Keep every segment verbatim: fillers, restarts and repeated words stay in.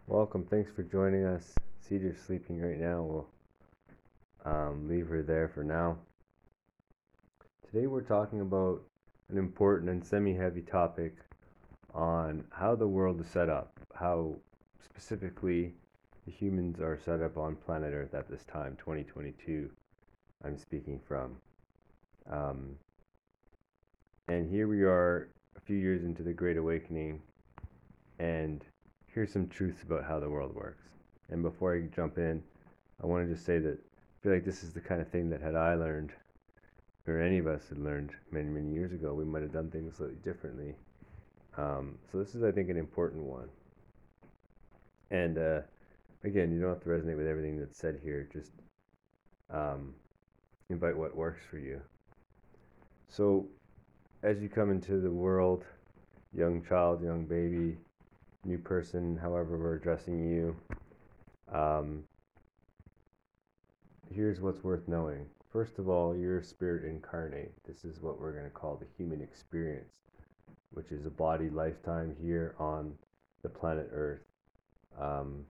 Welcome. Thanks for joining us. Cedar's sleeping right now. We'll um, leave her there for now. Today we're talking about an important and semi-heavy topic on how the world is set up, how specifically the humans are set up on planet Earth at this time, twenty twenty-two. I'm speaking from. Um, and here we are a few years into the Great Awakening, and here's some truths about how the world works. And before I jump in, I want to just say that I feel like this is the kind of thing that had I learned, or any of us had learned many, many years ago, we might have done things slightly differently. Um, so this is, I think, an important one. And uh, again, you don't have to resonate with everything that's said here. Just um, invite what works for you. So as you come into the world, young child, young baby, new person, however we're addressing you, um, here's what's worth knowing. First of all, you're a spirit incarnate. This is what we're going to call the human experience, which is a body lifetime here on the planet Earth. Um,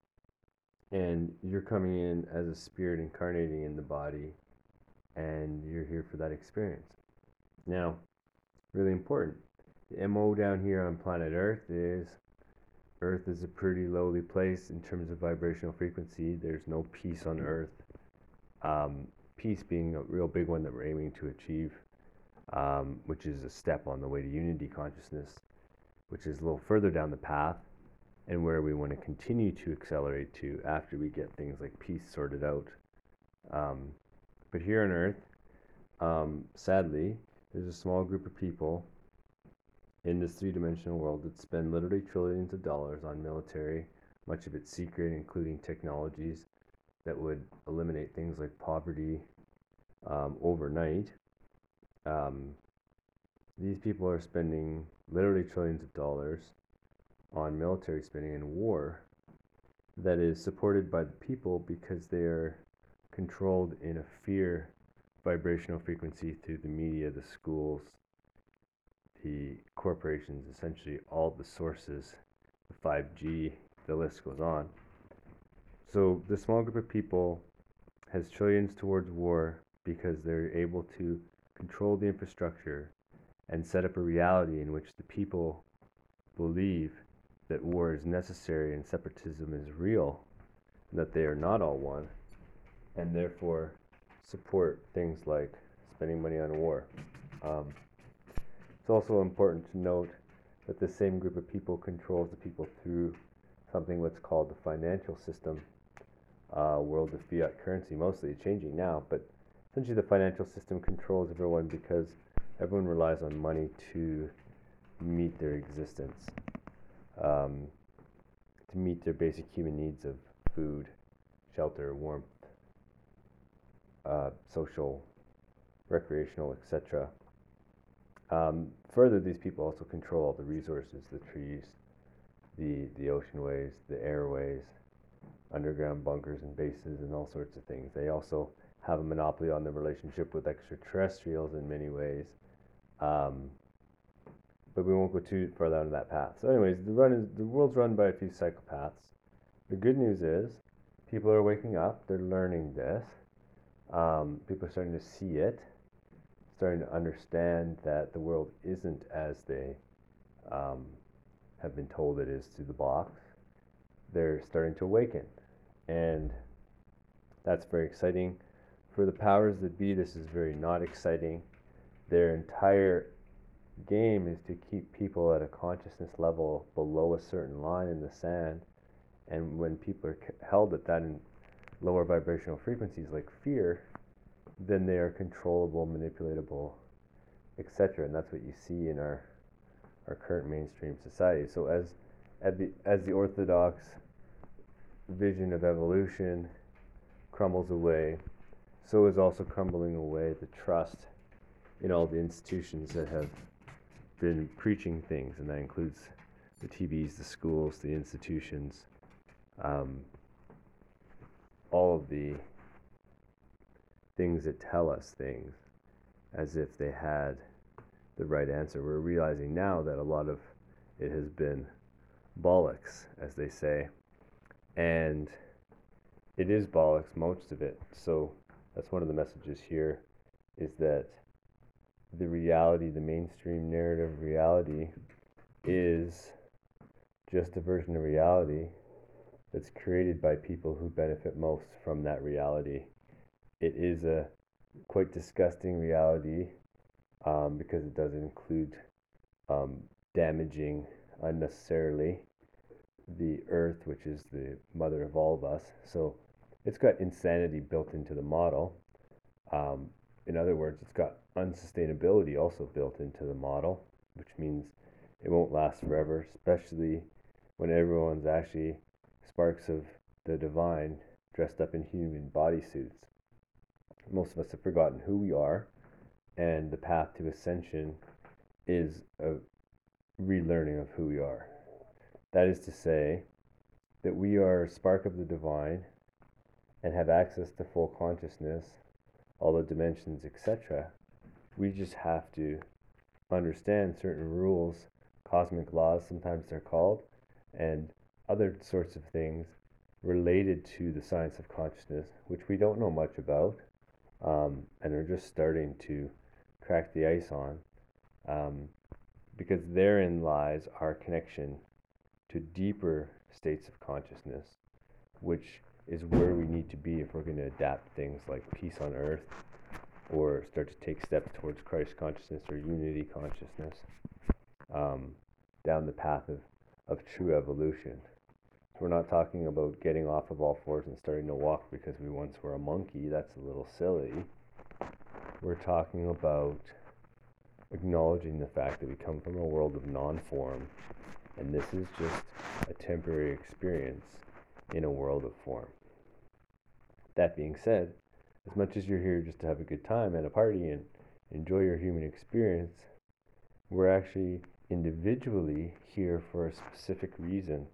and you're coming in as a spirit incarnating in the body, and you're here for that experience. Now, really important, the M O down here on planet Earth is Earth is a pretty lowly place in terms of vibrational frequency. There's no peace on Earth. Um, peace being a real big one that we're aiming to achieve, um, which is a step on the way to unity consciousness, which is a little further down the path, and where we want to continue to accelerate to after we get things like peace sorted out. Um, but here on Earth, um, sadly, there's a small group of people in this three-dimensional world that spend literally trillions of dollars on military, much of it secret, including technologies that would eliminate things like poverty um, overnight. Um, these people are spending literally trillions of dollars on military spending and war that is supported by the people because they are controlled in a fear vibrational frequency through the media, the schools, the corporations, essentially all the sources, the five G, the list goes on. So the small group of people has trillions towards war because they're able to control the infrastructure and set up a reality in which the people believe that war is necessary and separatism is real, and that they are not all one, and therefore support things like spending money on war. Um, it's also important to note that the same group of people controls the people through something what's called the financial system, uh, world of fiat currency. Mostly it's changing now, but essentially the financial system controls everyone because everyone relies on money to meet their existence, um, to meet their basic human needs of food, shelter, warmth, uh, social, recreational, et cetera. Um, further, these people also control all the resources, the trees, the, the oceanways, the airways, underground bunkers and bases, and all sorts of things. They also have a monopoly on the relationship with extraterrestrials in many ways. Um, but we won't go too far down that path. So anyways, the run is the world's run by a few psychopaths. The good news is people are waking up, they're learning this. Um, people are starting to see it, starting to understand that the world isn't as they um, have been told it is through the box. They're starting to awaken, and that's very exciting. For the powers that be, this is very not exciting. Their entire game is to keep people at a consciousness level below a certain line in the sand, and when people are held at that in lower vibrational frequencies like fear, then they are controllable, manipulatable, et cetera. And that's what you see in our our current mainstream society. So as as the as the orthodox vision of evolution crumbles away, so is also crumbling away the trust in all the institutions that have been preaching things, and that includes the T Vs, the schools, the institutions, um, all of the things that tell us things as if they had the right answer. We're realizing now that a lot of it has been bollocks, as they say, And it is bollocks, most of it. So that's one of the messages here, is that the reality, the mainstream narrative reality, is just a version of reality that's created by people who benefit most from that reality. It is a quite disgusting reality, um, because it does include um, damaging unnecessarily the earth, which is the mother of all of us. So it's got insanity built into the model. Um, in other words, it's got unsustainability also built into the model, which means it won't last forever, especially when everyone's actually sparks of the divine dressed up in human bodysuits. Most of us have forgotten who we are, and the path to ascension is a relearning of who we are. That is to say, that we are a spark of the divine and have access to full consciousness, all the dimensions, et cetera. We just have to understand certain rules, cosmic laws, sometimes they're called, and other sorts of things related to the science of consciousness, which we don't know much about, um, and are just starting to crack the ice on, um, because therein lies our connection to deeper states of consciousness, which is where we need to be if we're going to adapt things like peace on earth, or start to take steps towards Christ consciousness or unity consciousness, um, down the path of, of true evolution. So we're not talking about getting off of all fours and starting to walk because we once were a monkey. That's a little silly. We're talking about acknowledging the fact that we come from a world of non-form, and this is just a temporary experience in a world of form. That being said, as much as you're here just to have a good time at a party and enjoy your human experience, we're actually individually here for a specific reason,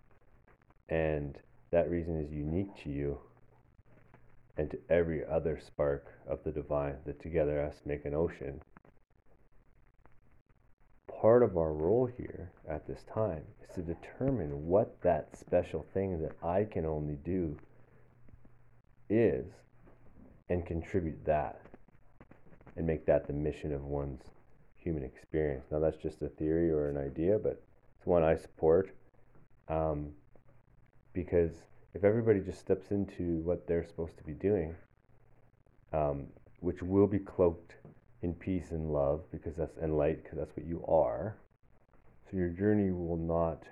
and that reason is unique to you and to every other spark of the divine that together us make an ocean. Part of our role here at this time is to determine what that special thing that I can only do is, and contribute that, and make that the mission of one's human experience. Now, that's just a theory or an idea, but it's one I support, um, because if everybody just steps into what they're supposed to be doing, um, which will be cloaked in peace and love, because that's, and light, because that's what you are, so your journey will not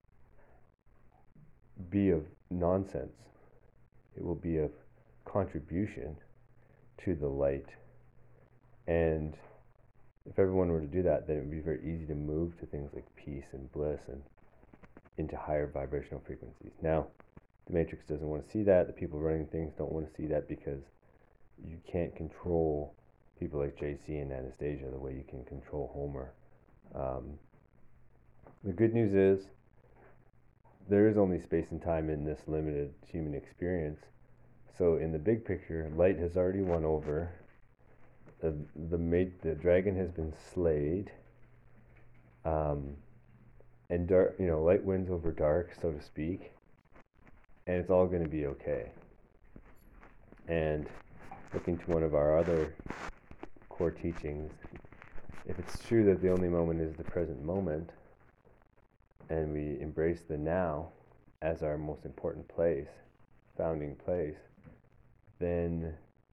be of nonsense. It will be of contribution to the light. And if everyone were to do that, then it would be very easy to move to things like peace and bliss and into higher vibrational frequencies. Now, the Matrix doesn't want to see that. The people running things don't want to see that, because you can't control people like J C and Anastasia the way you can control Homer. Um, the good news is there is only space and time in this limited human experience. So in the big picture, light has already won over. The the mate, the dragon has been slayed. Um, and dark, you know, light wins over dark, so to speak. And it's all going to be okay. And looking to one of our other core teachings, if it's true that the only moment is the present moment, and we embrace the now as our most important place, founding place, then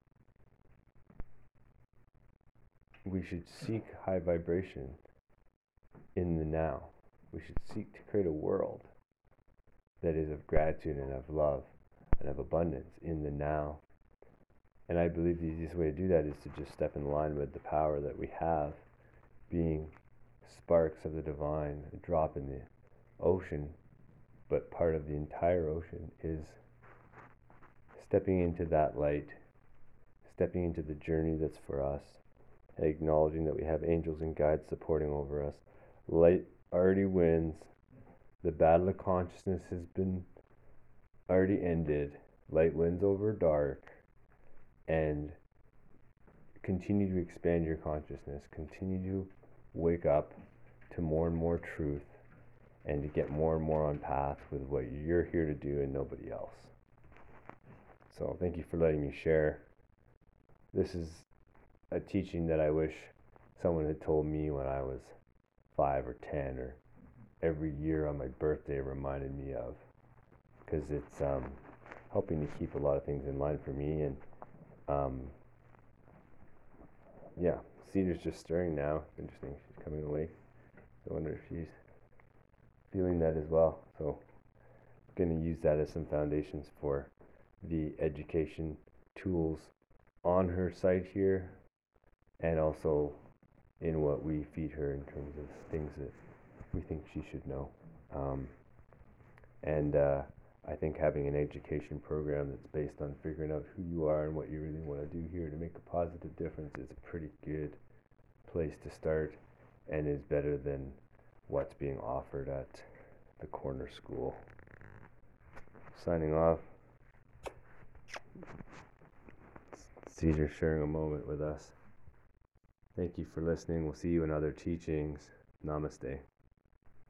we should seek high vibration in the now. We should seek to create a world that is of gratitude and of love and of abundance in the now. And I believe the easiest way to do that is to just step in line with the power that we have, being sparks of the divine, a drop in the ocean, but part of the entire ocean is stepping into that light, stepping into the journey that's for us, and acknowledging that we have angels and guides supporting over us. Light already wins. The battle of consciousness has been already ended. Light wins over dark. And continue to expand your consciousness. Continue to wake up to more and more truth. and to get more and more on path with what you're here to do and nobody else. So thank you for letting me share. This is a teaching that I wish someone had told me when I was five or ten, or every year on my birthday reminded me of, because it's um, helping to keep a lot of things in line for me. And um, yeah, Cedar's just stirring now. Interesting, she's coming away. So I wonder if she's feeling that as well. So I'm going to use that as some foundations for the education tools on her site here, and also in what we feed her in terms of things that we think she should know. Um, and uh, I think having an education program that's based on figuring out who you are and what you really want to do here to make a positive difference is a pretty good place to start, and is better than what's being offered at the corner school. Signing off. Cedar sharing a moment with us. Thank you for listening. We'll see you in other teachings. Namaste.